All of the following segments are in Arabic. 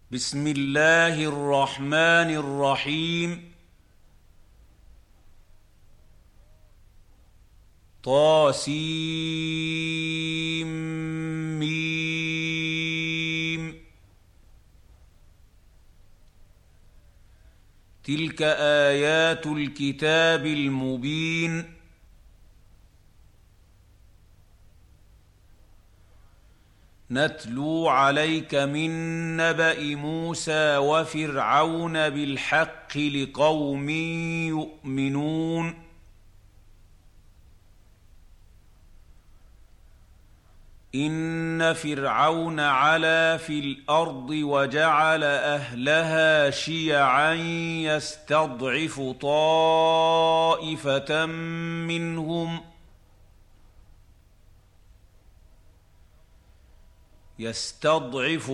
بسم الله الرحمن الرحيم. طاسيم. تلك آيات الكتاب المبين. نتلو عليك من نبأ موسى وفرعون بالحق لقوم يؤمنون. إن فرعون علا في الأرض وجعل أهلها شيعا يستضعف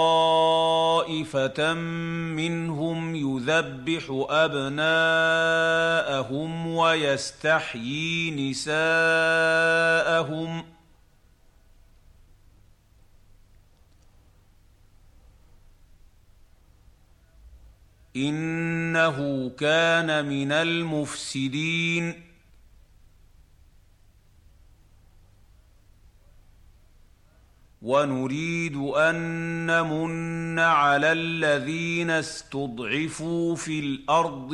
طائفة منهم يذبح أبناءهم ويستحيي نساءهم إنه كان من المفسدين. ونريد أن نمن على الذين استضعفوا في الأرض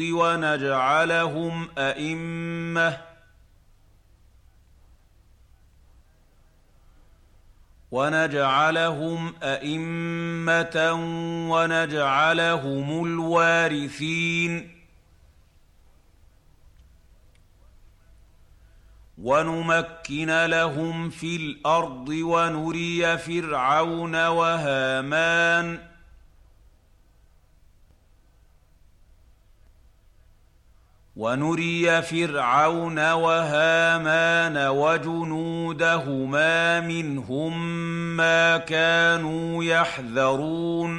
ونجعلهم أئمة ونجعلهم الوارثين. ونمكن لهم في الأرض ونري فرعون وهامان وجنودهما منهم ما كانوا يحذرون.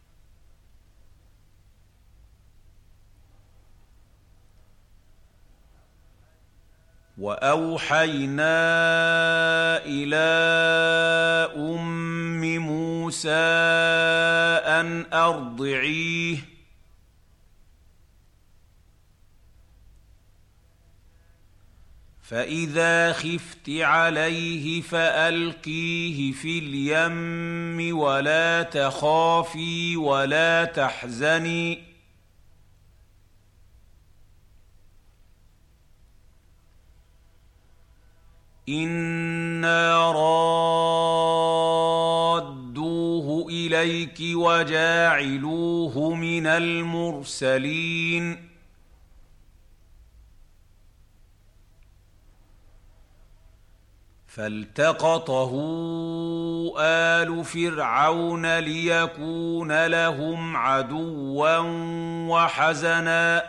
وأوحينا إلى أم موسى أن أرضعيه فإذا خفت عليه فألقيه في اليم ولا تخافي ولا تحزني إنا رادوه إليك وجاعلوه من المرسلين. فالتقطه آل فرعون ليكون لهم عدوا وحزنا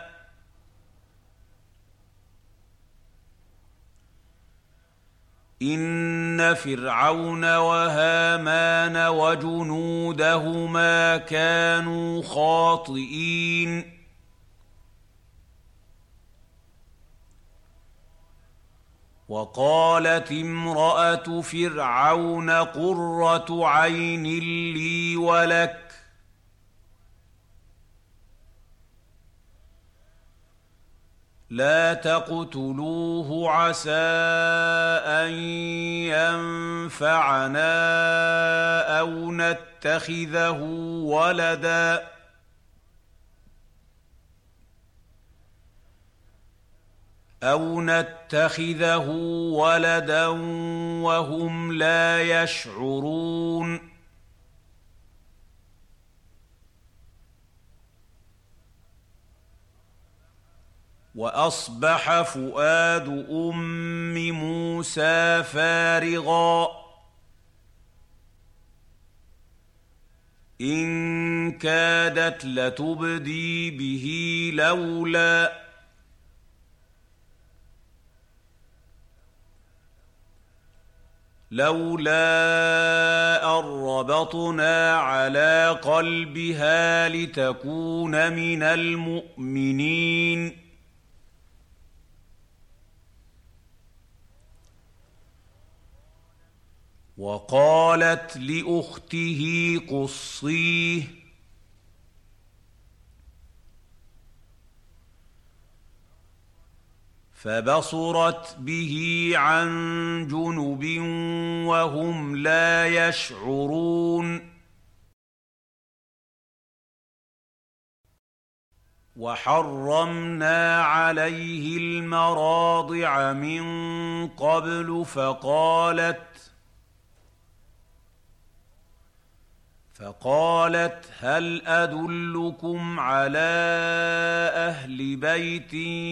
إن فرعون وهامان وجنودهما كانوا خاطئين. وقالت امرأة فرعون قرة عين لي ولك لا تقتلوه عسى أن ينفعنا أو نتخذه ولدا وهم لا يشعرون. وأصبح فؤاد أم موسى فارغا إن كادت لتبدي به لولا أن ربطنا على قلبها لتكون من المؤمنين. وقالت لأخته قصيه فبصرت به عن جنب وهم لا يشعرون وحرمنا عليه المراضع من قبل فقالت هل أدلكم على أهل بيت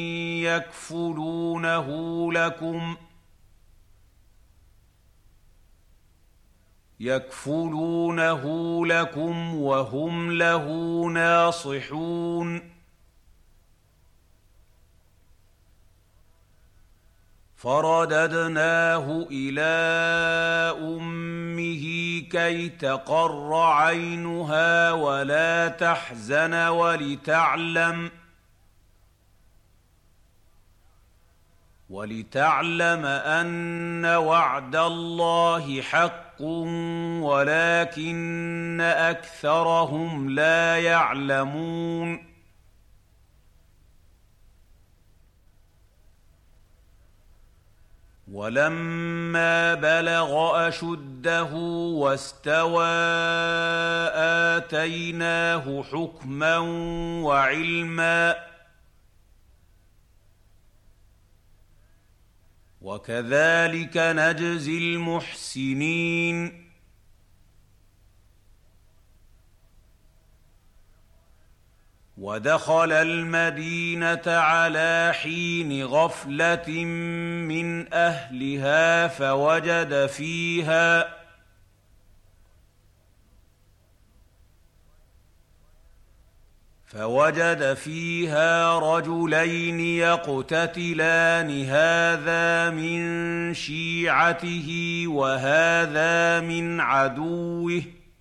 يكفلونه لكم وهم له ناصحون فرددناه إلى أمه كي تقر عينها ولا تحزن ولتعلم أن وعد الله حق ولكن أكثرهم لا يعلمون ولما بلغ أشده واستوى آتيناه حكما وعلما وكذلك نجزي المحسنين ودخل المدينة على حين غفلة من أهلها فوجد فيها رجلين يقتتلان هذا من شيعته وهذا من عدوه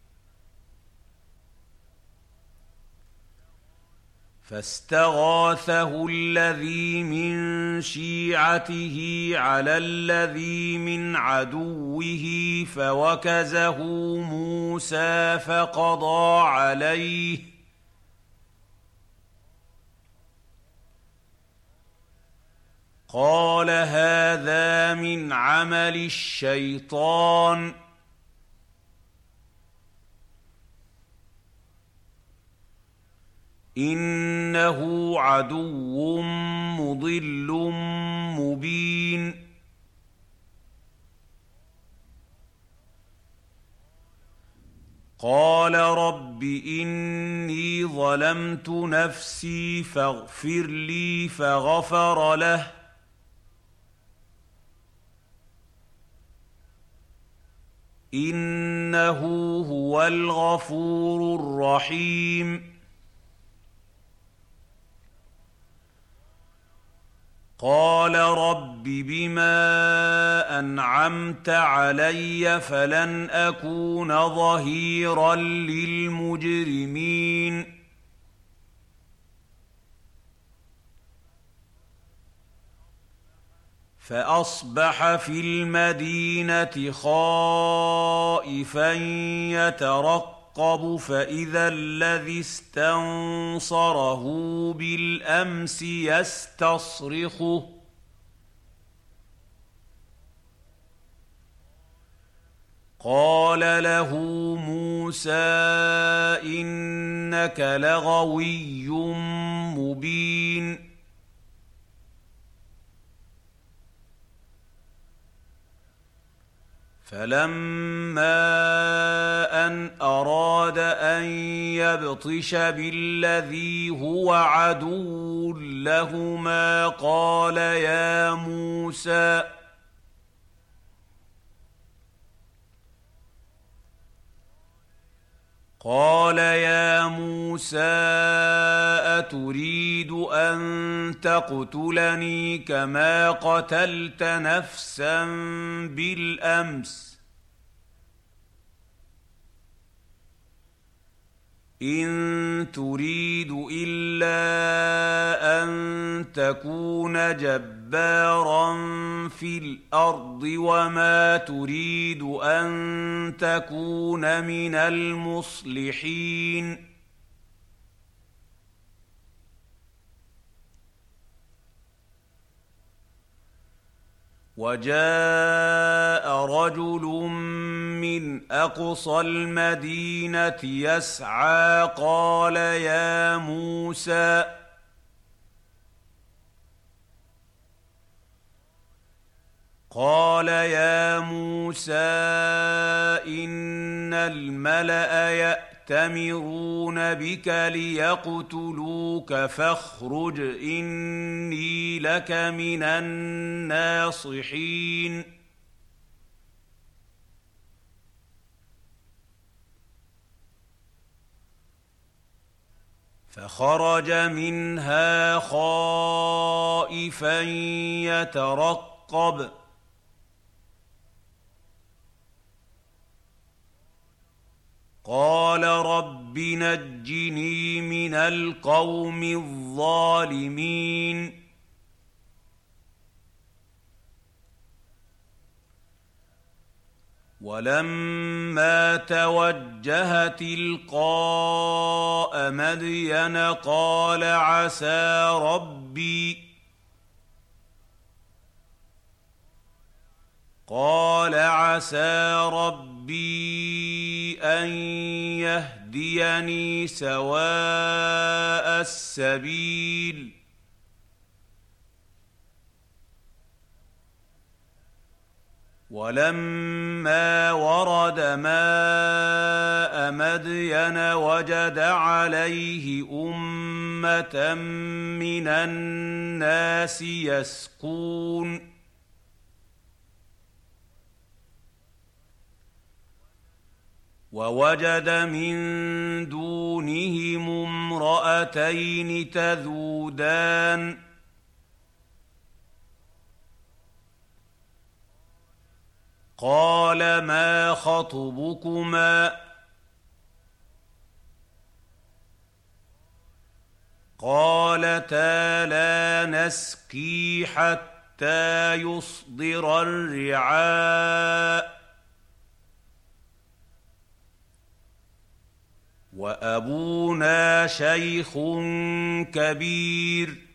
فاستغاثه الذي من شيعته على الذي من عدوه فوكزه موسى فقضى عليه قال هذا من عمل الشيطان إنه عدو مضل مبين قال رب إني ظلمت نفسي فاغفر لي فغفر له إنه هو الغفور الرحيم قال رب بما أنعمت علي فلن أكون ظهيرا للمجرمين فأصبح في المدينة خائفا يترقب فإذا الذي استنصره بالأمس يستصرخه قال له موسى إنك لغوي مبين فلما أن أراد أن يبطش بالذي هو عدو لهما قال يا موسى أتريد أن تقتلني كما قتلت نفسا بالأمس إن تريد إلا أن تكون جبارا في الأرض وما تريد أن تكون من المصلحين وجاء رجل من أقصى المدينة يسعى قال يا موسى إن الملأ يأتمرون بك ليقتلوك فاخرج إني لك من الناصحين فخرج منها خائفا يترقب قال رب نجني من القوم الظالمين ولما توجه تلقاء مدين قال عسى ربي أن يهديني سواء السبيل ولما ورد ماء مدين وجد عليه أمة من الناس يسقون ووجد من دونهم امرأتين تذودان قال ما خطبكما قالتا لا نسقي حتى يصدر الرعاء وأبونا شيخ كبير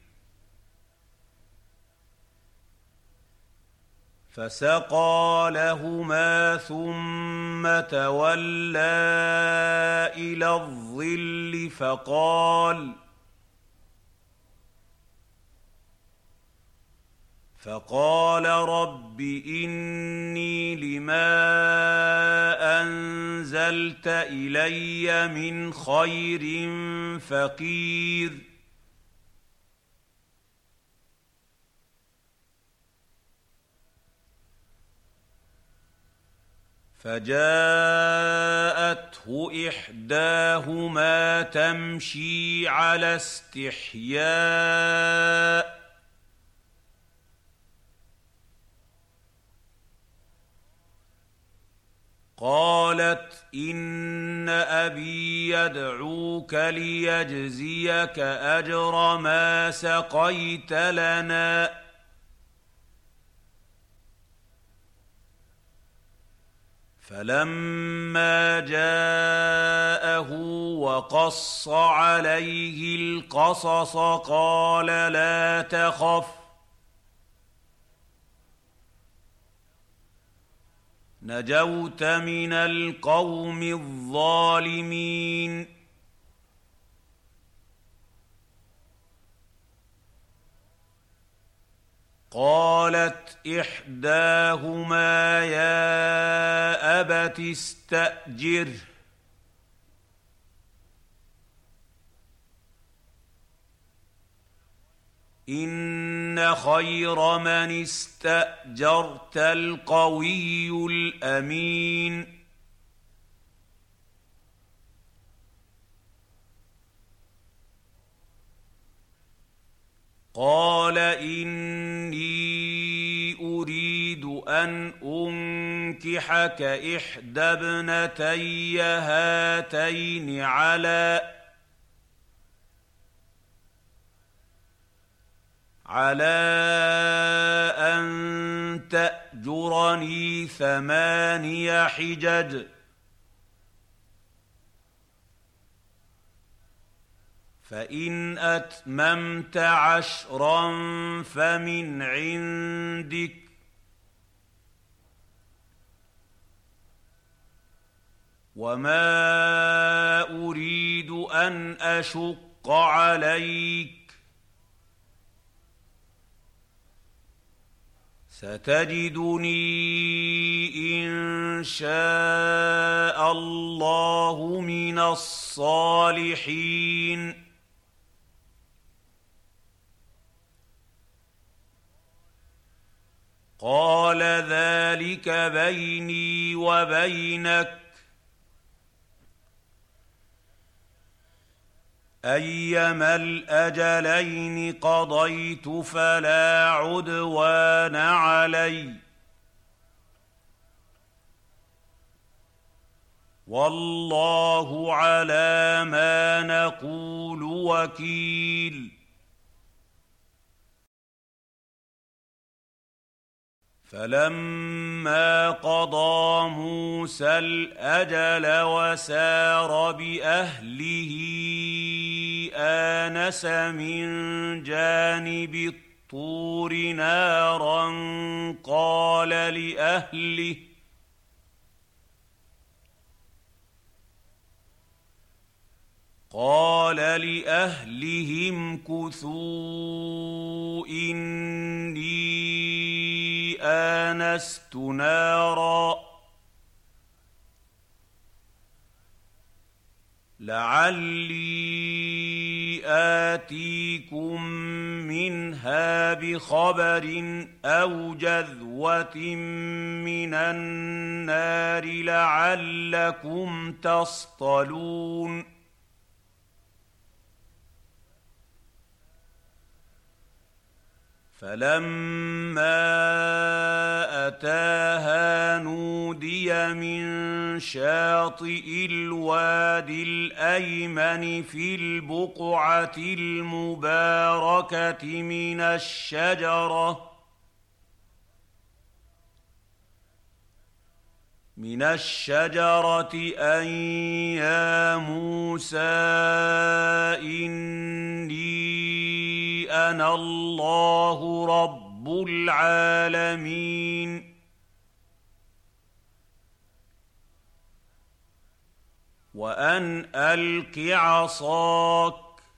فسقى لهما ثم تولى إلى الظل فقال رب إني لما أنزلت إلي من خير فقير فجاءته إحداهما تمشي على استحياء قالت إن أبي يدعوك ليجزيك أجر ما سقيت لنا فلما جاءه وقص عليه القصص قال لا تخف نجوت من القوم الظالمين قالت إحداهما يا أبت استأجره إن خير من استأجرت القوي الأمين قال إني أريد أن أنكحك إحدى ابنتي هاتين على أن تأجرني 8 حجج فإن أتممت 10 فمن عندك وما أريد أن أشق عليك ستجدني إن شاء الله من الصالحين قال ذلك بيني وبينك أيما الأجلين قضيت فلا عدوان علي والله على ما نقول وكيل فلما قضى موسى الأجل وسار بأهله آنس من جانب الطور نارا قال لأهلهم كثوا إني آنست نارا لعلي آتيكم منها بخبر أو جذوة من النار لعلكم تصطلون فلما أتاها نودي من شاطئ الوادي الأيمن في البقعة المباركة من الشجرة أن يا موسى إني أنا الله رب العالمين وأن ألق عصاك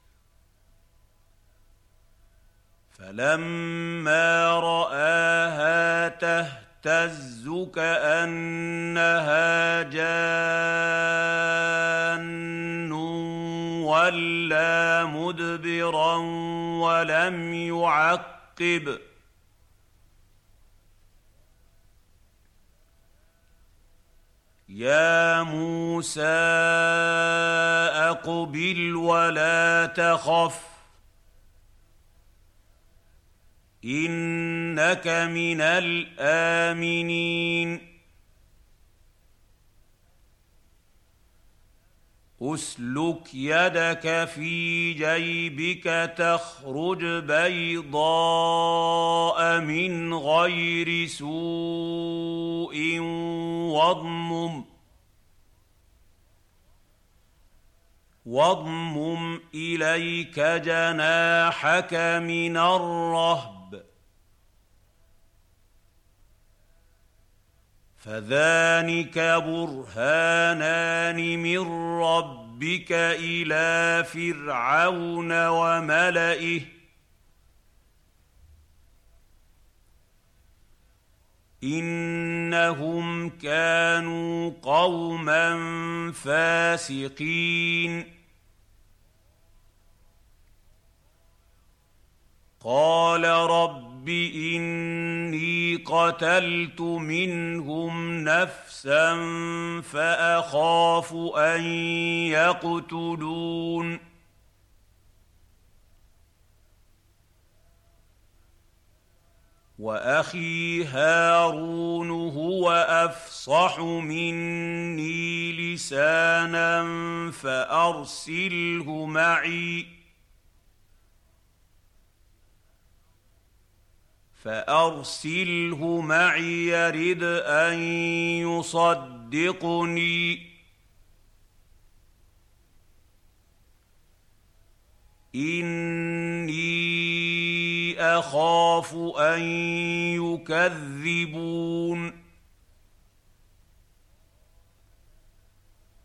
فلما رآها تهتز كأنها جان وَلَّىٰ مُدْبِرًا وَلَمْ يُعَقِّبْ يَا مُوسَىٰ أَقْبِلْ وَلَا تَخَفْ إِنَّكَ مِنَ الْآمِنِينَ أسلك يدك في جيبك تخرج بيضاء من غير سوء واضمم إليك جناحك من الرهب فذلك برهانان من ربك إلى فرعون وملئه إنهم كانوا قوما فاسقين قال رب إني قتلت منهم نفسا فأخاف أن يقتلون وأخي هارون هو أفصح مني لسانا فأرسله معي يرد أن يصدقني إني أخاف أن يكذبون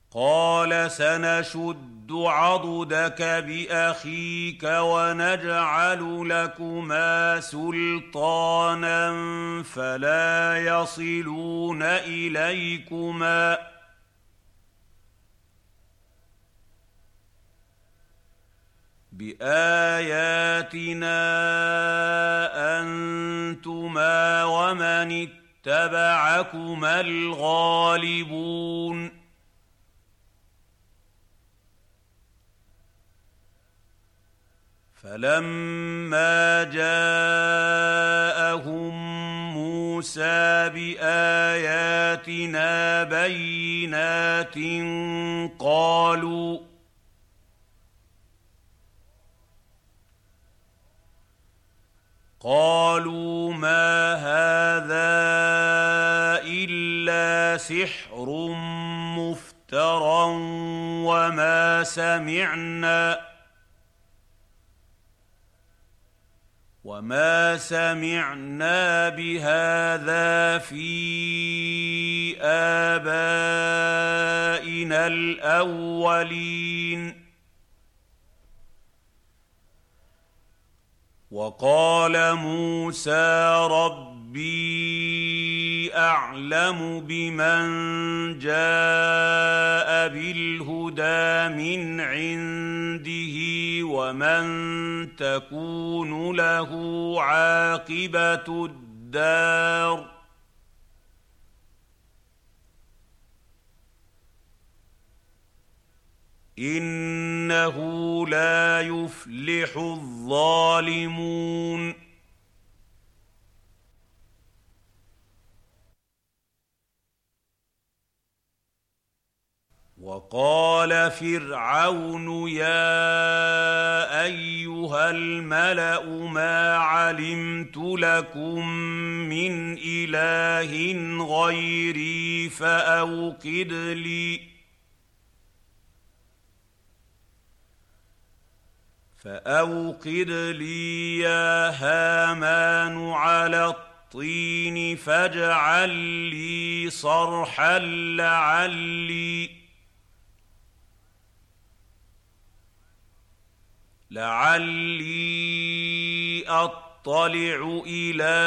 قال سنشد عضدك بأخيك ونجعل لكما سلطانا فلا يصلون إليكما بآياتنا أنتما ومن اتبعكما الغالبون فلما جاءهم موسى بآياتنا بينات قالوا ما هذا إلا سحر مفترى وما سمعنا بهذا في آبائنا الأولين وقال موسى ربي أعلم بمن جاء بالهدى من عنده ومن تكون له عاقبة الدار إنه لا يفلح الظالمون وقال فرعون يا أيها الملأ ما علمت لكم من إله غيري فأوقد لي يا هامان على الطين فاجعل لي صرحا لعلي أطلع إلى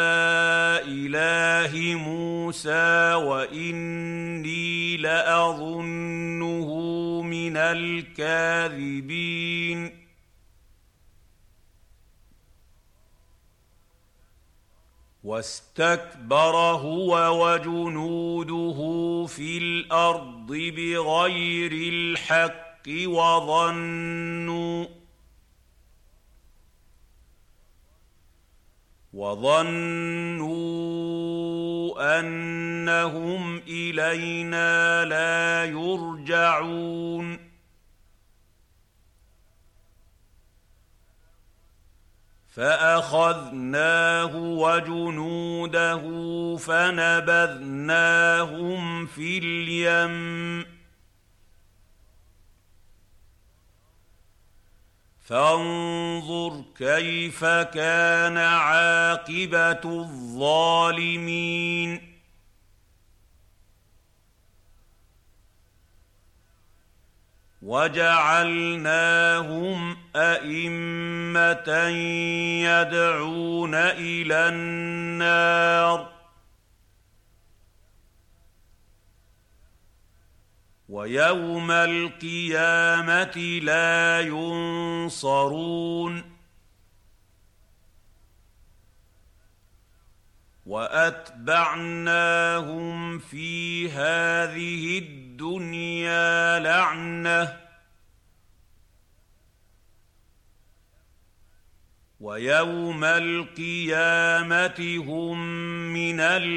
إله موسى وإني لأظنه من الكاذبين واستكبر هو وجنوده في الأرض بغير الحق وظنوا أنهم إلينا لا يرجعون فأخذناه وجنوده فنبذناهم في اليم فانظر كيف كان عاقبة الظالمين وجعلناهم أئمة يدعون إلى النار ويوم القيامة لا ينصرون وأتبعناهم في هذه الدنيا لعنة ويوم القيامة هم من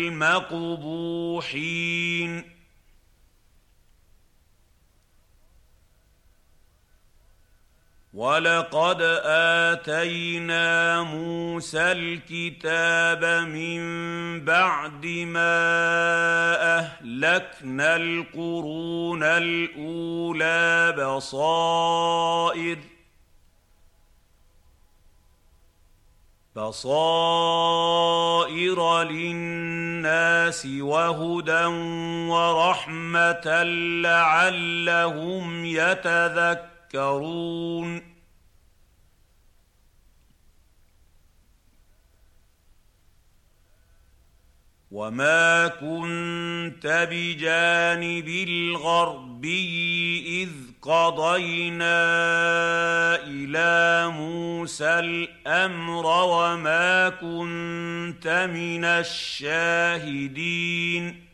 المقبوحين ولقد آتينا موسى الكتاب من بعد ما أهلكنا القرون الأولى بصائر. بصائر للناس وهدى ورحمة لعلهم يتذكرون وما كنت بجانب الغربي إذ قضينا إلى موسى الأمر وما كنت من الشاهدين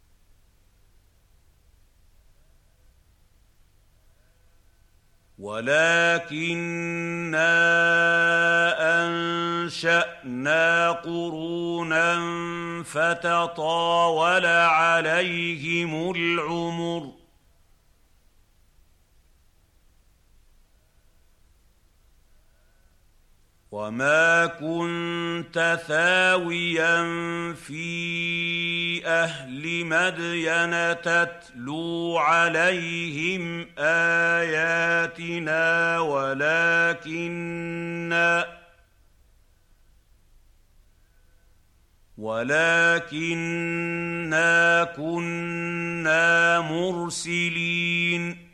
ولكننا أنشأنا قرونا فتطاول عليهم العمر وما كنت ثاويا في أهل مدين تتلو عليهم آياتنا ولكننا كنا مرسلين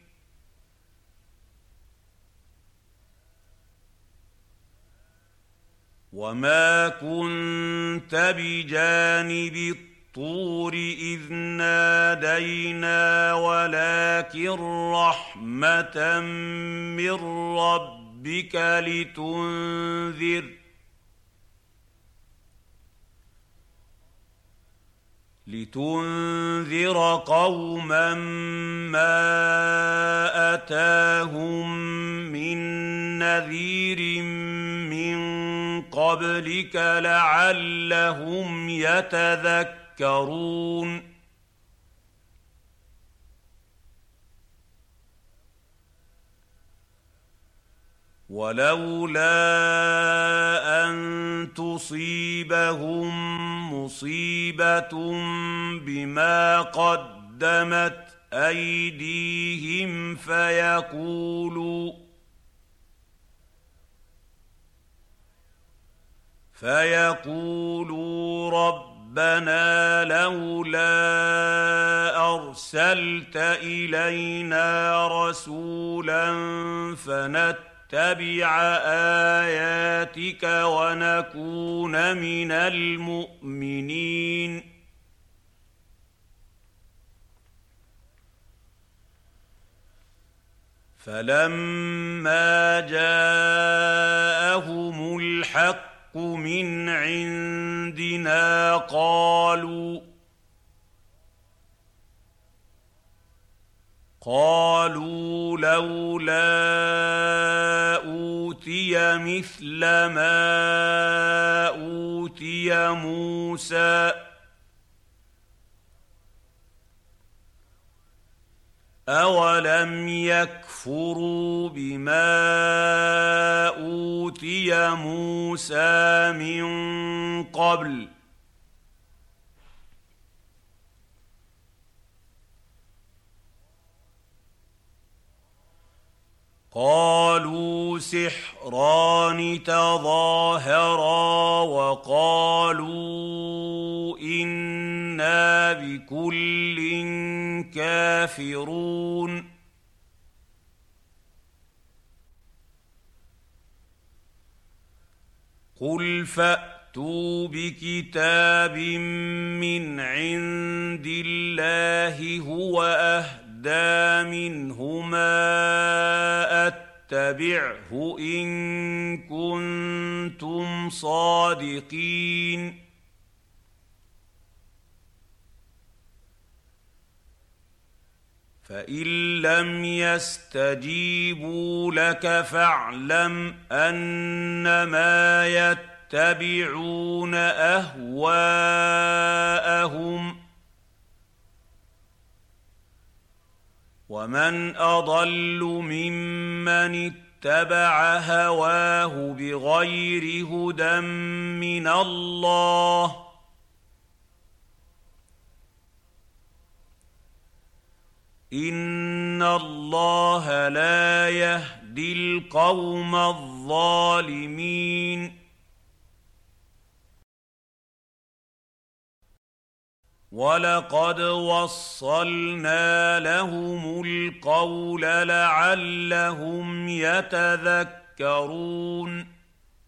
وما كنت بجانب الطور إذ نادينا ولكن رحمة من ربك لتنذر قوما ما أتاهم من نذير من قبلك لعلهم يتذكرون ولولا أن تصيبهم مصيبة بما قدمت أيديهم فيقولوا ربنا لولا أرسلت إلينا رسولا فنتبع آياتك ونكون من المؤمنين فلما جاءهم الحق من عندنا قالوا لولا أوتي مثل ما أوتي موسى أولم يكفروا بما أوتي موسى من قبل قالوا سحران تظاهرا وقالوا إنا بكل كافرون قل فأتوا بكتاب من عند الله هو أهدى منهما أتبعه إن كنتم صادقين فإن لم يستجيبوا لك فاعلم أنما يتبعون أهواءهم ومن أضل ممن اتبع هواه بغير هدى من الله إن الله لا يهدي القوم الظالمين وَلَقَدْ وَصَّلْنَا لَهُمُ الْقَوْلَ لَعَلَّهُمْ يَتَذَكَّرُونَ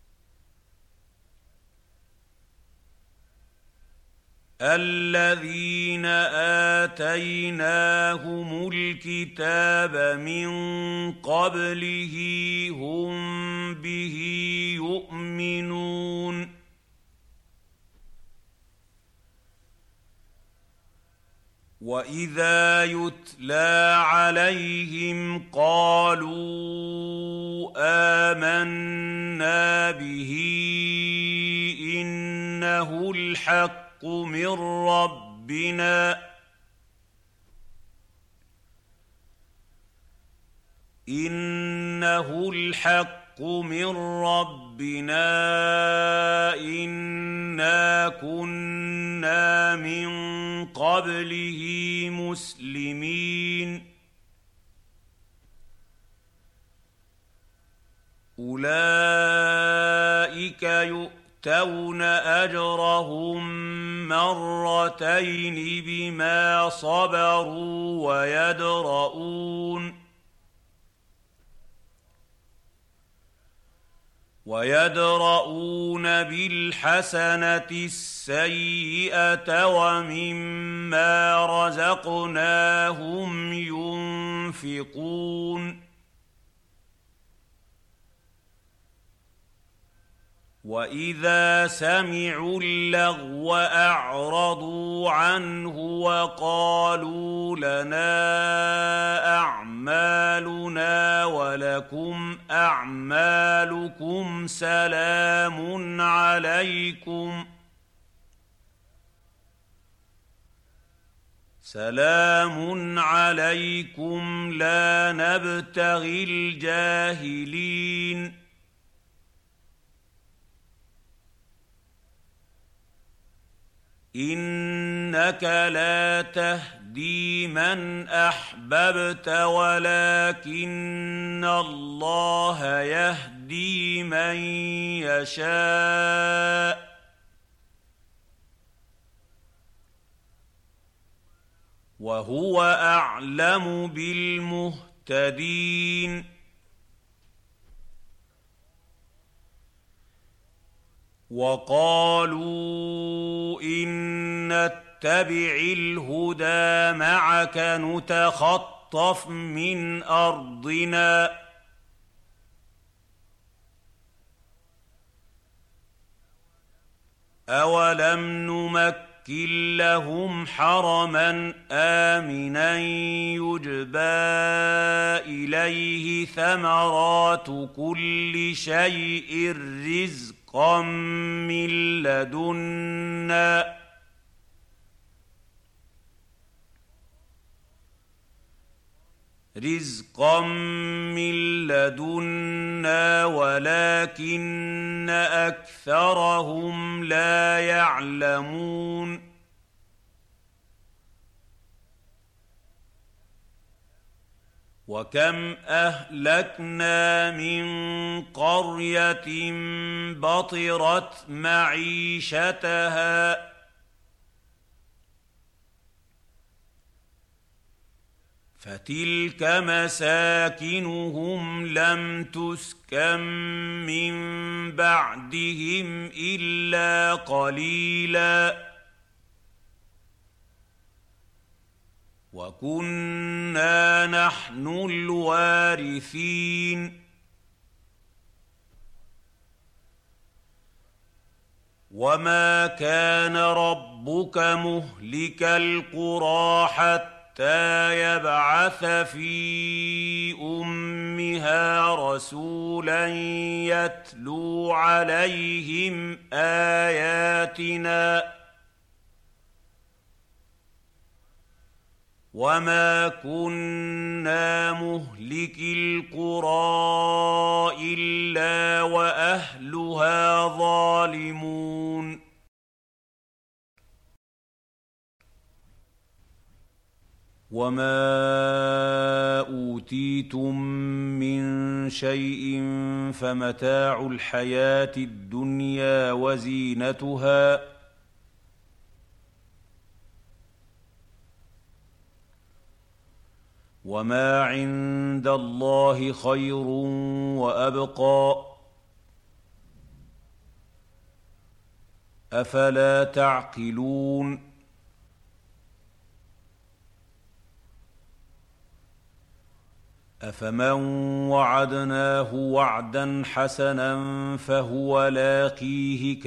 الَّذِينَ آتَيْنَاهُمُ الْكِتَابَ مِن قَبْلِهِ هُم بِهِ يُؤْمِنُونَ وَإِذَا يُتْلَىٰ عَلَيْهِمْ قَالُوا آمَنَّا بِهِ إِنَّهُ الْحَقُّ مِن رَّبِّنَا إِنَّا كُنَّا مِن قَبْلِهِ مُسْلِمِينَ أُولَٰئِكَ يُؤْتَوْنَ أَجْرَهُم مَّرَّتَيْنِ بِمَا صَبَرُوا وَيَدْرَءُونَ بِالْحَسَنَةِ السَّيِّئَةَ وَمِمَّا رَزَقْنَاهُمْ يُنفِقُونَ وَإِذَا سَمِعُوا اللَّغْوَ أَعْرَضُوا عَنْهُ وَقَالُوا لَنَا أَعْمَالُنَا وَلَكُمْ أَعْمَالُكُمْ سَلَامٌ عَلَيْكُمْ لَا نَبْتَغِي الْجَاهِلِينَ إِنَّكَ لَا تَهْدِي مَنْ أَحْبَبْتَ وَلَٰكِنَّ اللَّهَ يَهْدِي مَن يَشَاءُ ۚ وَهُوَ أَعْلَمُ بِالْمُهْتَدِينَ وَقَالُوا إِن نَّتَّبِعِ الْهُدَىٰ مَعَكَ نُتَخَطَّفْ مِنْ أَرْضِنَا ۚ أَوَلَمْ نُمَكِّن لَّهُمْ حَرَمًا آمِنًا يُجْبَىٰ إِلَيْهِ ثَمَرَاتُ كُلِّ شَيْءٍ رِّزْقًا مِّن لَّدُنَّا وَلَٰكِنَّ أَكْثَرَهُمْ لَا يَعْلَمُونَ وَكَمْ أَهْلَكْنَا مِن قَرْيَةٍ بَطِرَتْ مَعِيشَتَهَا فَتِلْكَ مَسَاكِنُهُمْ لَمْ تُسْكَن مِّن بَعْدِهِمْ إِلَّا قَلِيلًا وَكُنَّا نَحْنُ الْوَارِثِينَ وَمَا كَانَ رَبُّكَ مُهْلِكَ الْقُرَىٰ حَتَّىٰ يَبْعَثَ فِي أُمِّهَا رَسُولًا يَتْلُو عَلَيْهِمْ آيَاتِنَا ۚ وَمَا كُنَّا مُهْلِكِي الْقُرَىٰ إِلَّا وَأَهْلُهَا ظَالِمُونَ وَمَا أُوتِيتُم مِّن شَيْءٍ فَمَتَاعُ الْحَيَاةِ الدُّنْيَا وَزِينَتُهَا ۚ وما عند الله خير وأبقى أفلا تعقلون أفمن وعدناه وعدا حسنا فهو لاقيه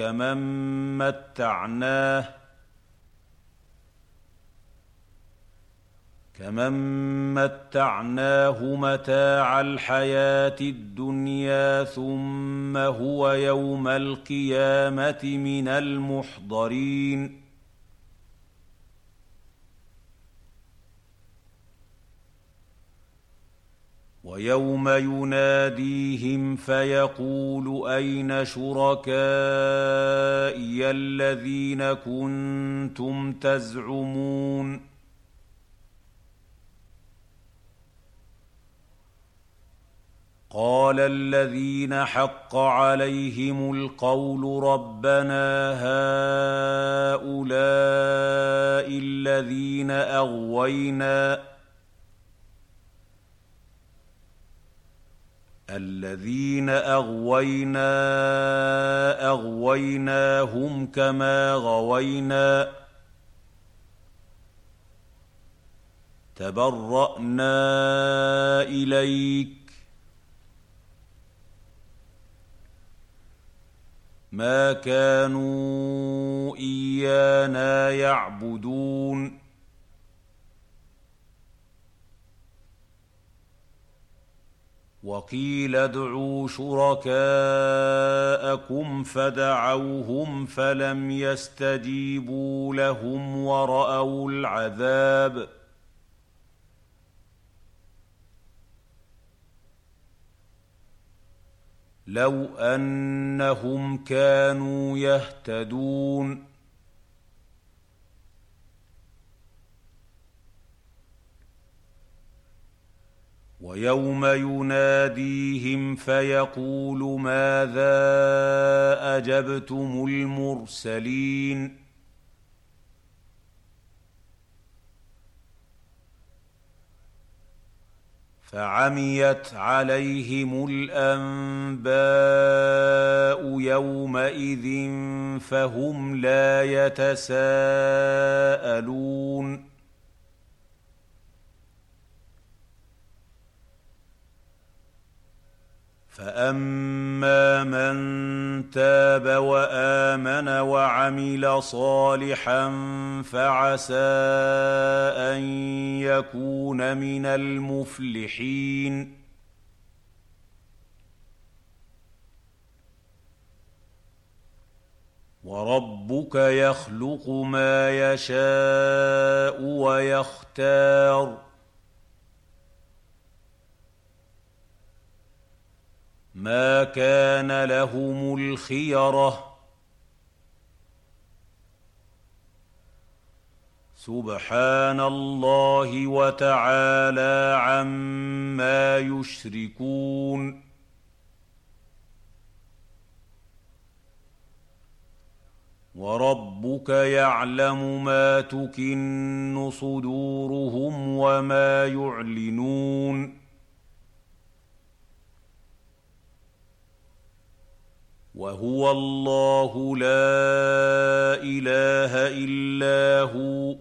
كمن متعناه متاع الحياة الدنيا ثم هو يوم القيامة من المحضرين ويوم يناديهم فيقول أين شركائي الذين كنتم تزعمون قال الذين حق عليهم القول ربنا هؤلاء الذين أغوينا أغويناهم كما غوينا تبرأنا إليك ما كانوا إيانا يعبدون وقيل ادعوا شركاءكم فدعوهم فلم يستجيبوا لهم ورأوا العذاب لو أنهم كانوا يهتدون ويوم يناديهم فيقول ماذا أجبتم المرسلين فعميت عليهم الأنباء يومئذ فهم لا يتساءلون فأما من تاب وآمن وعمل صالحا فعسى أن يكون من المفلحين وربك يخلق ما يشاء ويختار ما كان لهم الخيرة سبحان الله وتعالى عما يشركون وربك يعلم ما تكن صدورهم وما يعلنون وهو الله لا إله إلا هو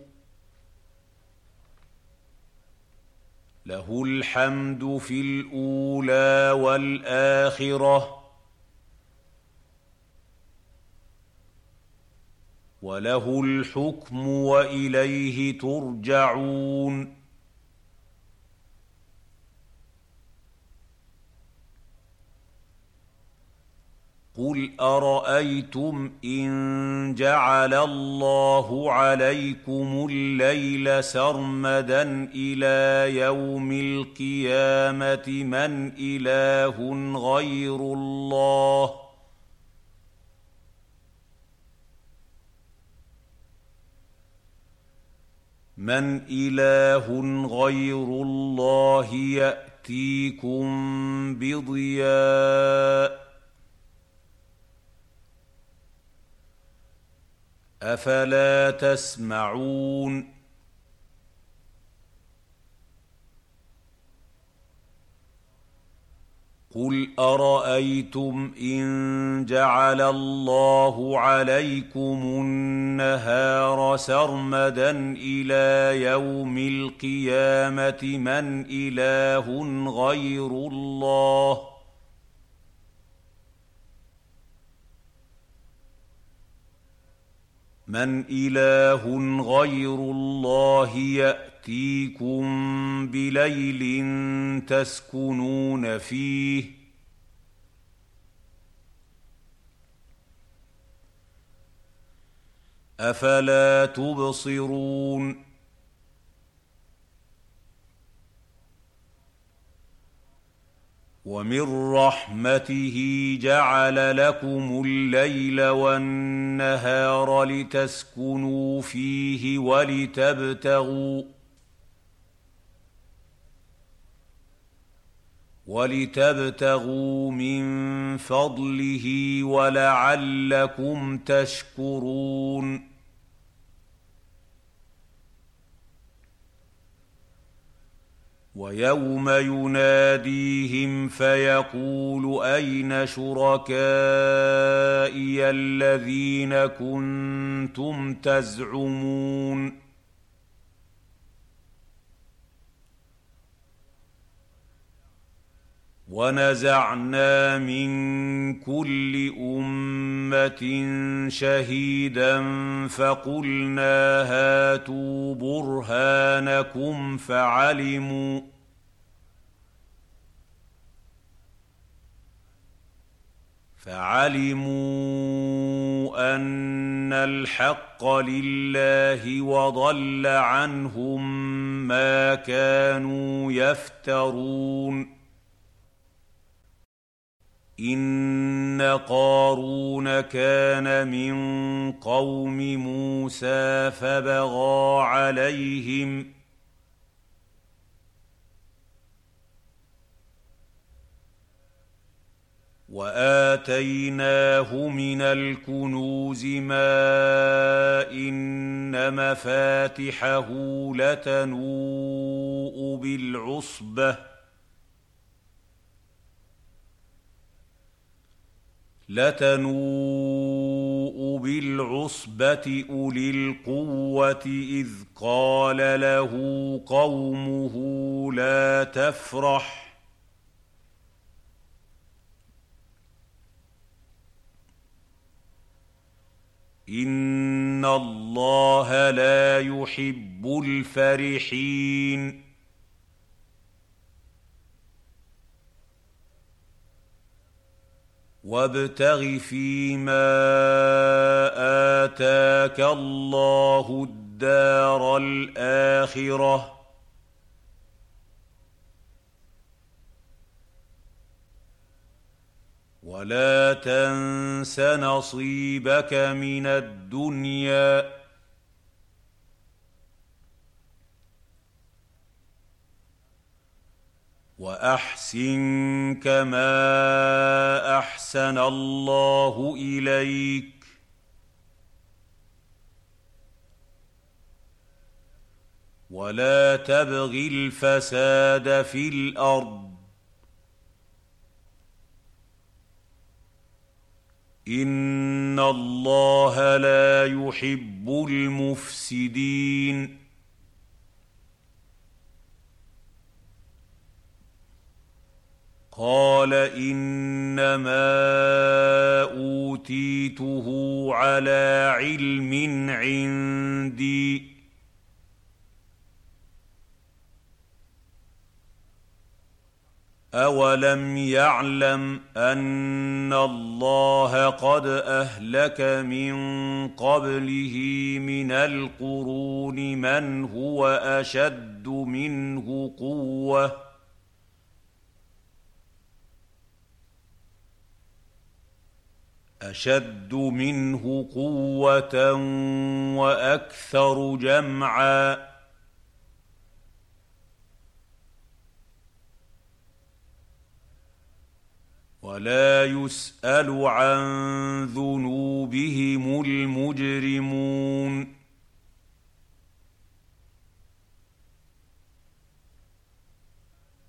له الحمد في الأولى والآخرة وله الحكم وإليه ترجعون قل أرأيتم إن جعل الله عليكم الليل سرمدا إلى يوم القيامة من إله غير الله يأتيكم بضياء أفلا تسمعون قل أرأيتم إن جعل الله عليكم النهار سرمدا إلى يوم القيامة من إله غير الله يأتيكم بليل تسكنون فيه أفلا تبصرون ومن رحمته جعل لكم الليل والنهار لتسكنوا فيه ولتبتغوا من فضله ولعلكم تشكرون ويوم يناديهم فيقول أين شركائي الذين كنتم تزعمون ونزعنا من كل أمة شهيدا فقلنا هاتوا برهانكم فعلموا أن الحق لله وضل عنهم ما كانوا يفترون إن قارون كان من قوم موسى فبغى عليهم وآتيناه من الكنوز ما إن مفاتحه لتنوء بالعصبة أولي القوة إذ قال له قومه لا تفرح إن الله لا يحب الفرحين وابتغ فيما آتاك الله الدار الآخرة ولا تنس نصيبك من الدنيا وأحسن كما أحسن الله إليك ولا تبغ الفساد في الأرض إن الله لا يحب المفسدين قال إنما أوتيته على علم عندي أولم يعلم أن الله قد أهلك من قبله من القرون من هو أشد منه قوة وأكثر جمعا ولا يسأل عن ذنوبهم المجرمون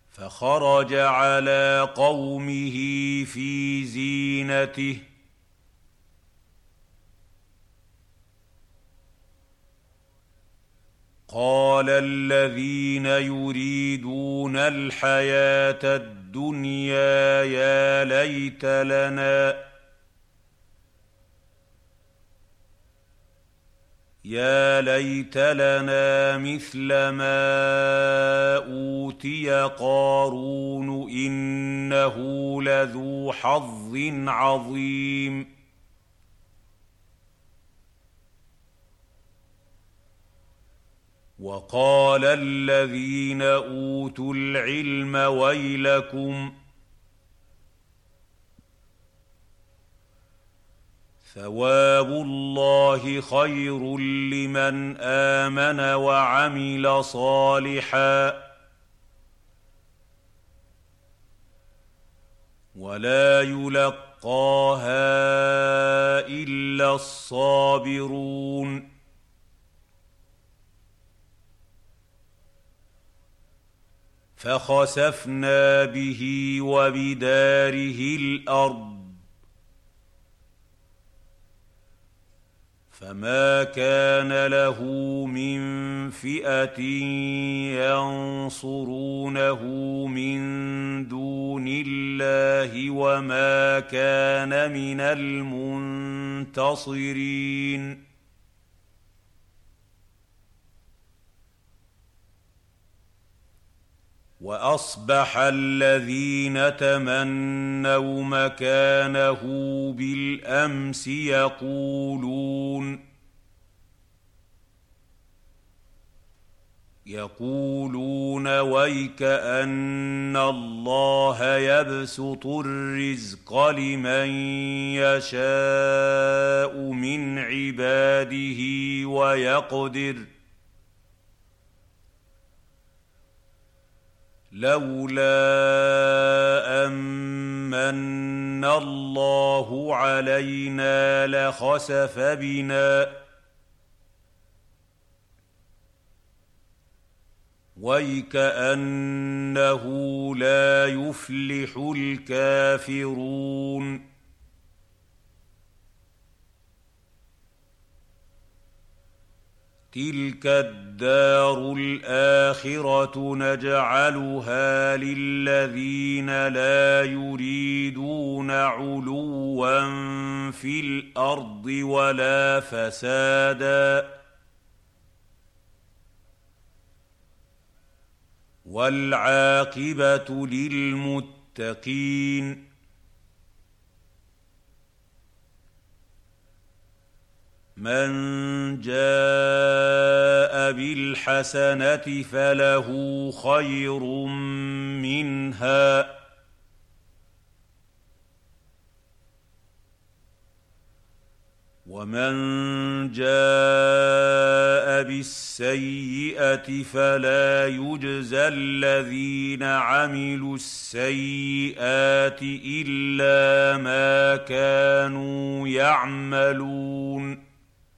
فخرج على قومه في زينته قال الذين يريدون الحياة الدنيا يا ليت لنا مثل ما أوتي قارون إنه لذو حظ عظيم وقال الذين أوتوا العلم ويلكم ثواب الله خير لمن آمن وعمل صالحا ولا يلقاها إلا الصابرون فخسفنا به وبداره الأرض فما كان له من فئة ينصرونه من دون الله وما كان من المنتصرين وأصبح الذين تمنوا مكانه بالأمس يقولون ويكأن الله يبسط الرزق لمن يشاء من عباده ويقدر لولا أمن الله علينا لخسف بنا ويكأنه لا يفلح الكافرون تلك الدار الآخرة نجعلها للذين لا يريدون علوا في الأرض ولا فسادا والعاقبة للمتقين من جاء بالحسنة فله خير منها ومن جاء بالسيئة فلا يجزى الذين عملوا السيئات إلا ما كانوا يعملون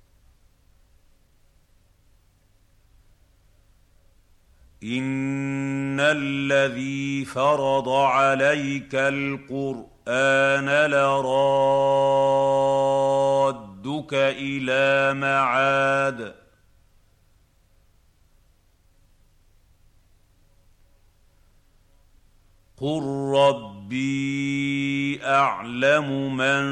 إن الذي فرض عليك القرآن لرادك إلى معاد قل ربي أعلم من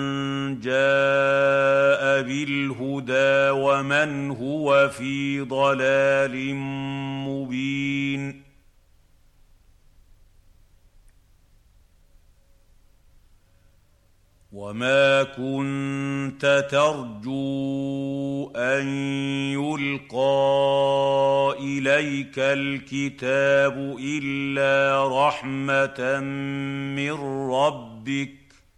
جاء بالهدى ومن هو في ضلال مبين وما كنت ترجو أن يلقى إليك الكتاب إلا رحمة من ربك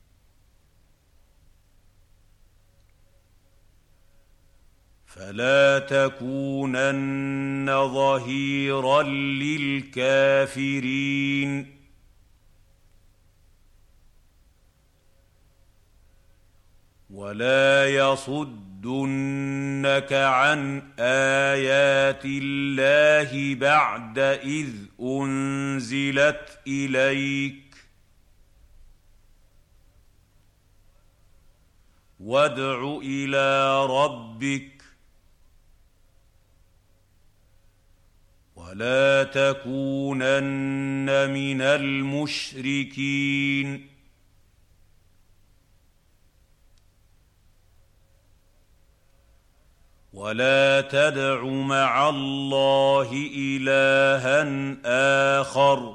فلا تكونن ظهيرا للكافرين ولا يصدنك عن ايات الله بعد اذ انزلت اليك وادع الى ربك ولا تكونن من المشركين ولا تدع مع الله إلها آخر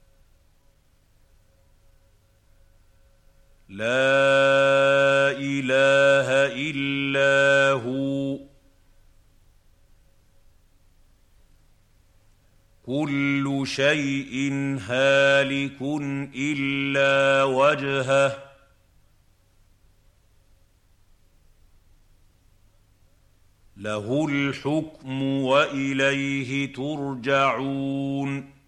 لا إله إلا هو كل شيء هالك إلا وجهه له الحكم وإليه ترجعون